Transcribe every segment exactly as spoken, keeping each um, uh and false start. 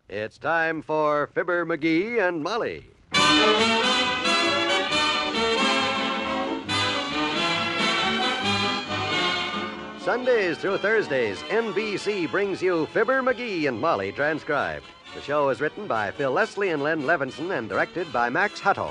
It's time for Fibber McGee and Molly. Sundays through Thursdays, N B C brings you Fibber McGee and Molly transcribed. The show is written by Phil Leslie and Len Levinson and directed by Max Hutto.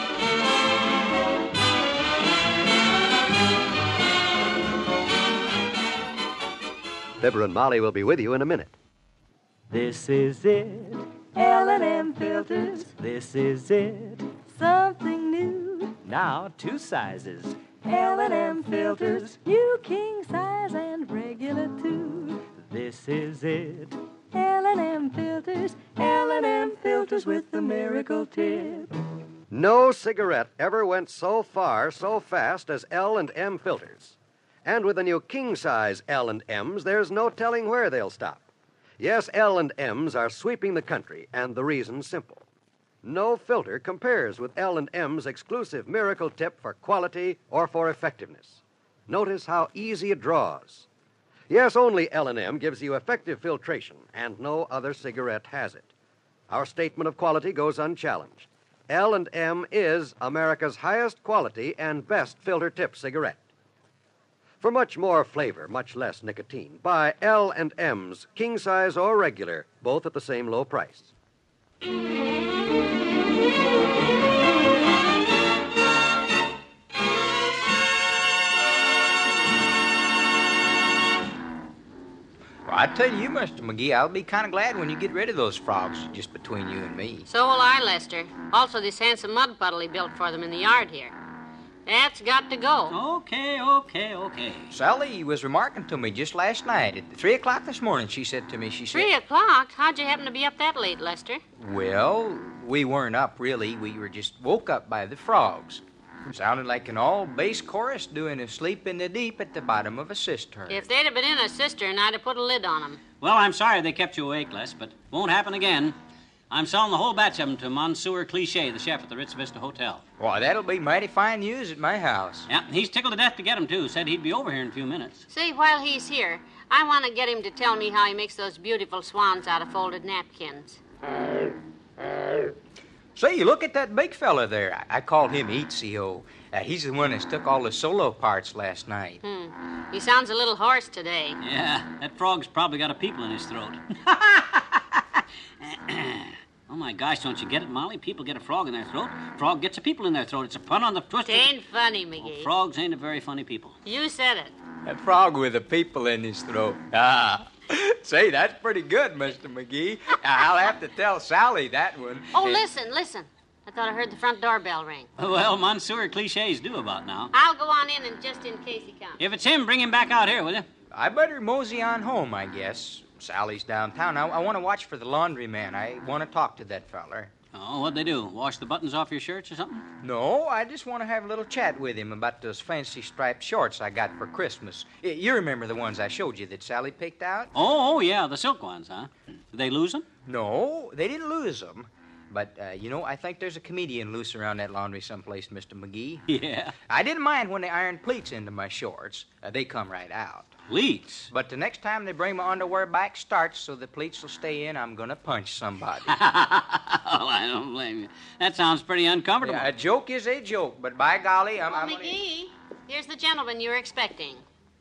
Fibber and Molly will be with you in a minute. This is it, L and M filters. This is it, something new. Now two sizes, L and M filters, new king size and regular too. This is it, L and M filters, L and M filters with the miracle tip. No cigarette ever went so far, so fast as L and M filters. And with the new king-size L and M's, there's no telling where they'll stop. Yes, L and M's are sweeping the country, and the reason's simple. No filter compares with L and M's exclusive miracle tip for quality or for effectiveness. Notice how easy it draws. Yes, only L and M gives you effective filtration, and no other cigarette has it. Our statement of quality goes unchallenged. L and M is America's highest quality and best filter tip cigarette. For much more flavor, much less nicotine, buy L and M's, king size or regular, both at the same low price. Well, I tell you, Mister McGee, I'll be kind of glad when you get rid of those frogs just between you and me. So will I, Lester. Also, this handsome mud puddle he built for them in the yard here. That's got to go. Okay, okay, okay. Sally was remarking to me just last night at three o'clock this morning. She said to me, she said... Three o'clock? How'd you happen to be up that late, Lester? Well, we weren't up, really. We were just woke up by the frogs. It sounded like an all-bass chorus doing a sleep in the deep at the bottom of a cistern. If they'd have been in a cistern, I'd have put a lid on them. Well, I'm sorry they kept you awake, Les, but won't happen again. I'm selling the whole batch of them to Monsieur Cliché, the chef at the Ritz Vista Hotel. Well, that'll be mighty fine news at my house. Yeah, he's tickled to death to get them, too. Said he'd be over here in a few minutes. See, while he's here, I want to get him to tell me how he makes those beautiful swans out of folded napkins. Say, look at that big fella there. I, I called him Ezio. Uh, he's the one that took all the solo parts last night. Hmm. He sounds a little hoarse today. Yeah, that frog's probably got a people in his throat. Oh, my gosh, don't you get it, Molly? People get a frog in their throat. Frog gets a people in their throat. It's a pun on the twist. It ain't funny, McGee. Oh, frogs ain't a very funny people. You said it. A frog with a people in his throat. Ah. Say, that's pretty good, Mister McGee. I'll have to tell Sally that one. Oh, listen, listen. I thought I heard the front doorbell ring. Well, Monsieur Cliché's due about now. I'll go on in and just in case he comes. If it's him, bring him back out here, will you? I better mosey on home, I guess. Sally's downtown. I, I want to watch for the laundryman. I want to talk to that feller. Oh, what'd they do? Wash the buttons off your shirts or something? No, I just want to have a little chat with him about those fancy striped shorts I got for Christmas. Y- You remember the ones I showed you that Sally picked out? Oh, oh yeah, the silk ones, huh? Did they lose them? No, they didn't lose them. But, uh, you know, I think there's a comedian loose around that laundry someplace, Mister McGee. Yeah. I didn't mind when they ironed pleats into my shorts. Uh, they come right out. Pleats? But the next time they bring my underwear back starched so the pleats will stay in, I'm going to punch somebody. Oh, I don't blame you. That sounds pretty uncomfortable. Yeah, a joke is a joke, but by golly, I'm... Oh, I'm McGee, here's the gentleman you were expecting.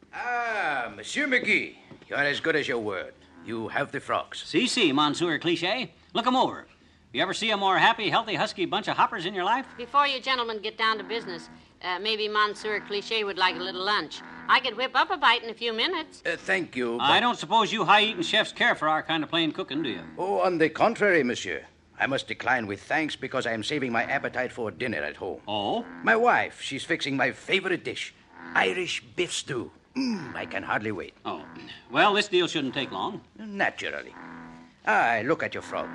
Ah, Monsieur McGee, you're as good as your word. You have the frogs. Si, si, Monsieur Cliché. Look 'em over. You ever see a more happy, healthy, husky bunch of hoppers in your life? Before you gentlemen get down to business, uh, maybe Monsieur Cliché would like a little lunch. I could whip up a bite in a few minutes. Uh, thank you. But... I don't suppose you high-eating chefs care for our kind of plain cooking, do you? Oh, on the contrary, monsieur. I must decline with thanks because I am saving my appetite for dinner at home. Oh? My wife, she's fixing my favorite dish, Irish beef stew. Mmm, I can hardly wait. Oh. Well, this deal shouldn't take long. Naturally. Ah, look at your frogs.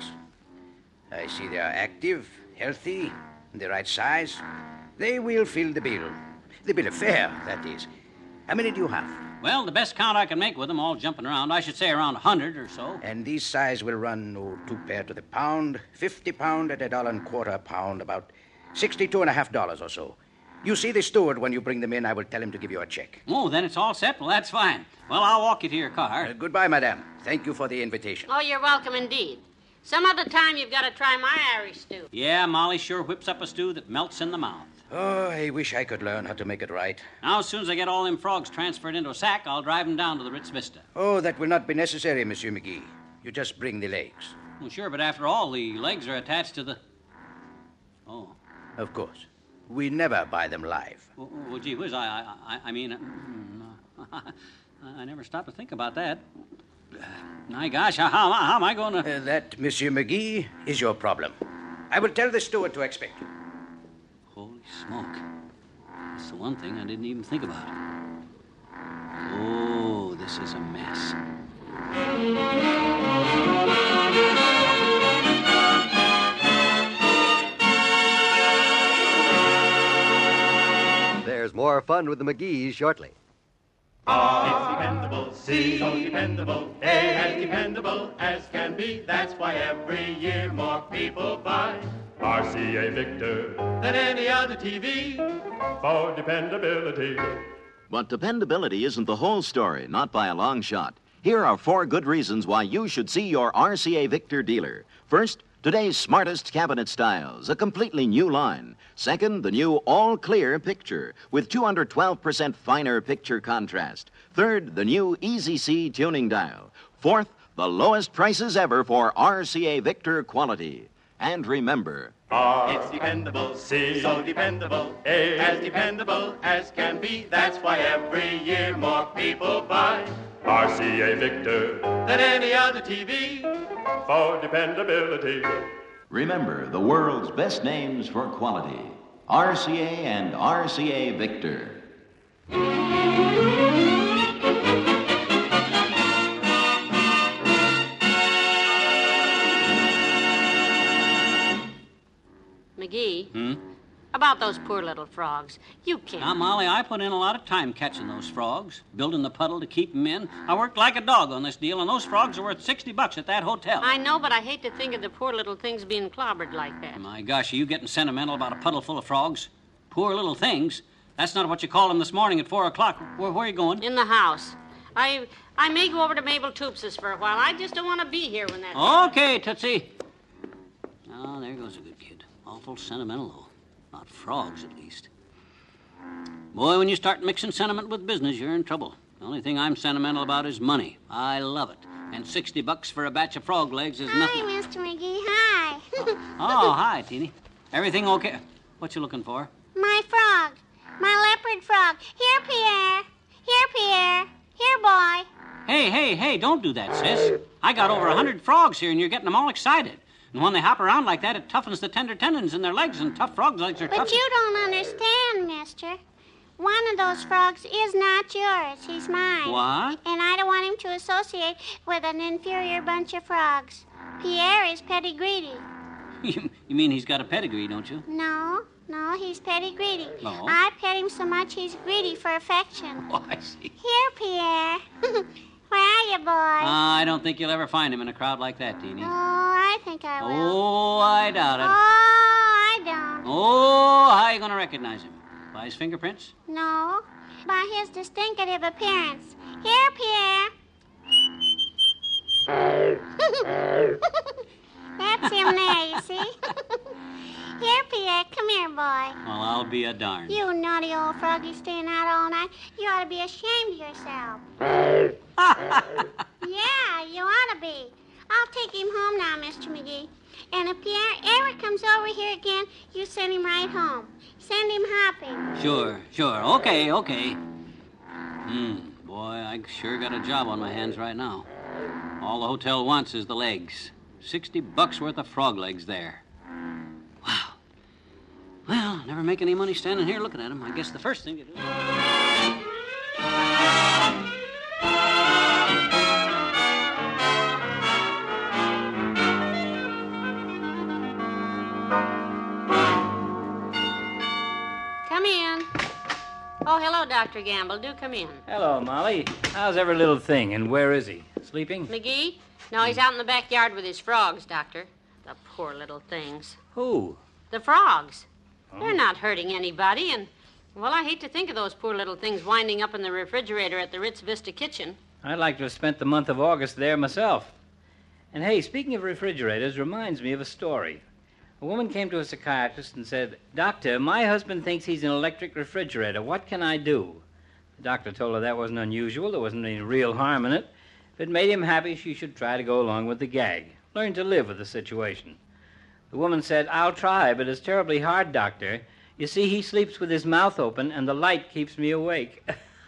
I see they are active, healthy, the right size. They will fill the bill. The bill of fare, that is. How many do you have? Well, the best count I can make with them all jumping around, I should say around a hundred or so. And these size will run, oh, two pair to the pound, fifty pound at a dollar and quarter a pound, about sixty-two and a half dollars or so. You see the steward when you bring them in. I will tell him to give you a check. Oh, then it's all set? Well, that's fine. Well, I'll walk you to your car. Uh, goodbye, madame. Thank you for the invitation. Oh, you're welcome indeed. Some other time you've got to try my Irish stew. Yeah, Molly sure whips up a stew that melts in the mouth. Oh, I wish I could learn how to make it right. Now, as soon as I get all them frogs transferred into a sack, I'll drive them down to the Ritz Vista. Oh, that will not be necessary, Monsieur McGee. You just bring the legs. Well, sure, but after all, the legs are attached to the... Oh. Of course. We never buy them live. Well, well gee whiz, I, I, I, I mean... Uh, I never stopped to think about that. Uh, my gosh, how, how, how am I going to... Uh, that, Monsieur McGee, is your problem. I will tell the steward to expect you. Holy smoke. That's the one thing I didn't even think about. Oh, this is a mess. There's more fun with the McGees shortly. R, it's dependable. C, so dependable. A, as dependable as can be. That's why every year more people buy R C A Victor than any other T V for dependability. But dependability isn't the whole story, not by a long shot. Here are four good reasons why you should see your R C A Victor dealer. First, today's smartest cabinet styles, a completely new line. Second, the new all-clear picture with two hundred twelve percent finer picture contrast. Third, the new Easy C tuning dial. Fourth, the lowest prices ever for R C A Victor quality. And remember, R, it's dependable. C, so dependable. A, as dependable as can be. That's why every year more people buy R C A Victor than any other T V for dependability. remember the world's best names for quality. R C A and R C A Victor. McGee, Hmm? about those poor little frogs. You can't. Now, Molly, I put in a lot of time catching those frogs, building the puddle to keep them in. I worked like a dog on this deal, and those frogs are worth sixty bucks at that hotel. I know, but I hate to think of the poor little things being clobbered like that. My gosh, are you getting sentimental about a puddle full of frogs? Poor little things? That's not what you called them this morning at four o'clock. Where, where are you going? In the house. I I may go over to Mabel Toops's for a while. I just don't want to be here when that... Okay, Tootsie. Oh, there goes a good kid. Awful sentimental, though. Not frogs, at least. Boy, when you start mixing sentiment with business, you're in trouble. The only thing I'm sentimental about is money. I love it. And sixty bucks for a batch of frog legs is nothing. Hi, Mister McGee. Hi. Oh, hi, Teeny. Everything okay? What you looking for? My frog. My leopard frog. Here, Pierre. Here, Pierre. Here, boy. Hey, hey, hey, don't do that, sis. I got over a hundred frogs here, and you're getting them all excited. And when they hop around like that, it toughens the tender tendons in their legs, and tough frogs' legs are But tough. you don't understand, mister. One of those frogs is not yours. He's mine. What? And I don't want him to associate with an inferior bunch of frogs. Pierre is petty-greedy. You, you mean he's got a pedigree, don't you? No, no, he's petty-greedy. No? I pet him so much he's greedy for affection. Oh, I see. Here, Pierre. Where are you, boy? Uh, I don't think you'll ever find him in a crowd like that, Teeny. Oh, I think I will. Oh, I doubt Oh, it. I don't. Oh, how are you going to recognize him? By his fingerprints? No, by his distinctive appearance. Here, Pierre. That's him there, you see? Here, Pierre, come here, boy. Well, I'll be a darn. You naughty old froggy staying out all night. You ought to be ashamed of yourself. Yeah, you ought to be. I'll take him home now, Mister McGee. And if Pierre ever comes over here again, you send him right home. Send him hopping. Sure, sure. Okay, okay. Hmm, boy, I sure got a job on my hands right now. All the hotel wants is the legs. Sixty bucks worth of frog legs there. Wow. Well, never make any money standing here looking at them. I guess the first thing to do... Come in. Oh, hello, Doctor Gamble. Do come in. Hello, Molly. How's every little thing, and where is he? Sleeping? McGee? No, he's out in the backyard with his frogs, Doctor. The poor little things. Who? The frogs. Oh. They're not hurting anybody, and, well, I hate to think of those poor little things winding up in the refrigerator at the Ritz Vista kitchen. I'd like to have spent the month of August there myself. And hey, speaking of refrigerators, reminds me of a story. A woman came to a psychiatrist and said, "Doctor, my husband thinks he's an electric refrigerator. What can I do?" The doctor told her that wasn't unusual. There wasn't any real harm in it. If it made him happy, she should try to go along with the gag. Learn to live with the situation. The woman said, "I'll try, but it's terribly hard, doctor. You see, he sleeps with his mouth open, and the light keeps me awake."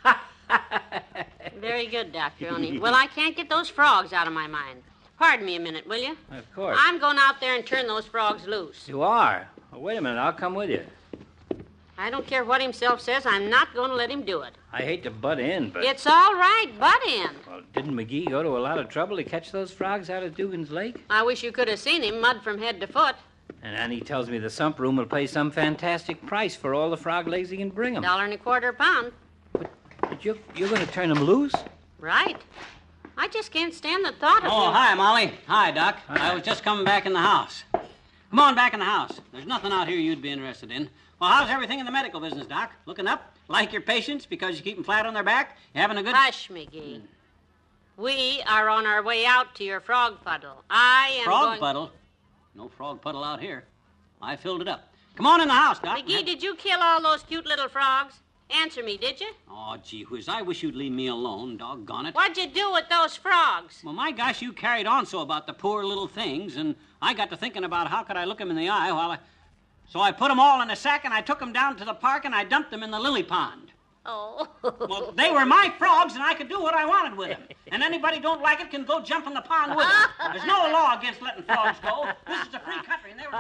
Very good, Doctor Oney. Well, I can't get those frogs out of my mind. Pardon me a minute, will you? Of course. I'm going out there and turn those frogs loose. You are? Well, wait a minute. I'll come with you. I don't care what himself says. I'm not going to let him do it. I hate to butt in, but... It's all right. Butt in. Well, didn't McGee go to a lot of trouble to catch those frogs out of Dugan's Lake? I wish you could have seen him, mud from head to foot. And Annie tells me the sump room will pay some fantastic price for all the frog legs he can bring them. Dollar and a quarter a pound. But, but you're, you're going to turn them loose? Right. I just can't stand the thought of Oh, him. hi, Molly. Hi, Doc. Hi. I was just coming back in the house. Come on back in the house. There's nothing out here you'd be interested in. Well, how's everything in the medical business, Doc? Looking up? Like your patients because you keep them flat on their back? You having a good... Hush, McGee. We are on our way out to your frog puddle. I am Frog going... puddle? No frog puddle out here. I filled it up. Come on in the house, Doc. McGee, did you kill all those cute little frogs? Answer me, did you? Oh, gee whiz, I wish you'd leave me alone, doggone it. What'd you do with those frogs? Well, my gosh, you carried on so about the poor little things, and I got to thinking about how could I look them in the eye while I... So I put them all in a sack, and I took them down to the park, and I dumped them in the lily pond. Oh. Well, they were my frogs, and I could do what I wanted with them. And anybody don't like it can go jump in the pond with them. There's no law against letting frogs go. This is a free country, and they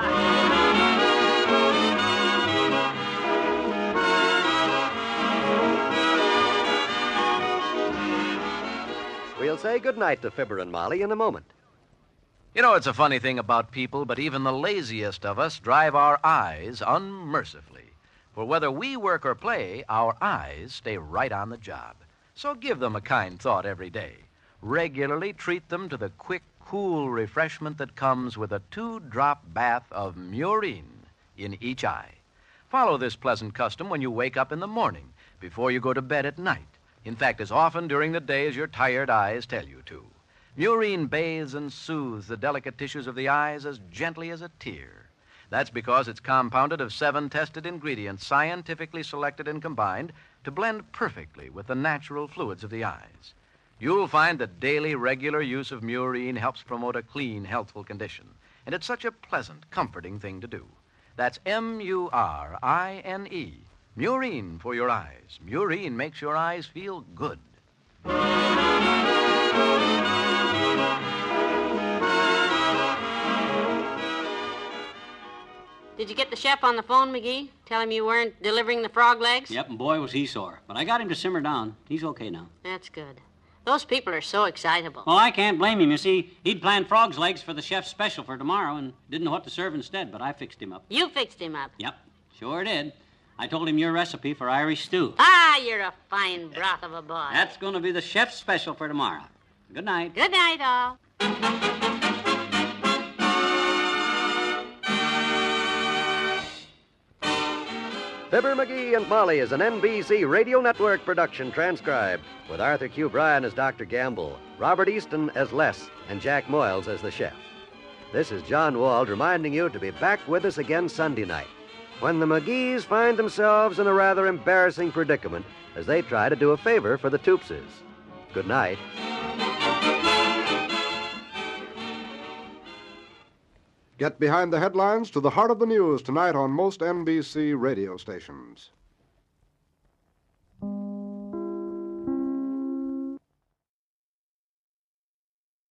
We'll say goodnight to Fibber and Molly in a moment. You know, it's a funny thing about people, but even the laziest of us drive our eyes unmercifully. For whether we work or play, our eyes stay right on the job. So give them a kind thought every day. Regularly treat them to the quick, cool refreshment that comes with a two-drop bath of Murine in each eye. Follow this pleasant custom when you wake up in the morning, before you go to bed at night. In fact, as often during the day as your tired eyes tell you to. Murine bathes and soothes the delicate tissues of the eyes as gently as a tear. That's because it's compounded of seven tested ingredients, scientifically selected and combined to blend perfectly with the natural fluids of the eyes. You'll find that daily, regular use of Murine helps promote a clean, healthful condition. And it's such a pleasant, comforting thing to do. That's M U R I N E. Murine for your eyes. Murine makes your eyes feel good. Did you get the chef on the phone, McGee? Tell him you weren't delivering the frog legs? Yep, and boy, was he sore. But I got him to simmer down. He's okay now. That's good. Those people are so excitable. Well, I can't blame him. You see, he'd planned frog's legs for the chef's special for tomorrow and didn't know what to serve instead, but I fixed him up. You fixed him up? Yep, sure did. I told him your recipe for Irish stew. Ah, you're a fine broth of a boy. That's going to be the chef's special for tomorrow. Good night. Good night, all. Fibber, McGee, and Molly is an N B C Radio Network production transcribed, with Arthur Q. Bryan as Doctor Gamble, Robert Easton as Les, and Jack Moyles as the chef. This is John Wald reminding you to be back with us again Sunday night, when the McGees find themselves in a rather embarrassing predicament as they try to do a favor for the Toopses. Good night. Get behind the headlines to the heart of the news tonight on most N B C radio stations.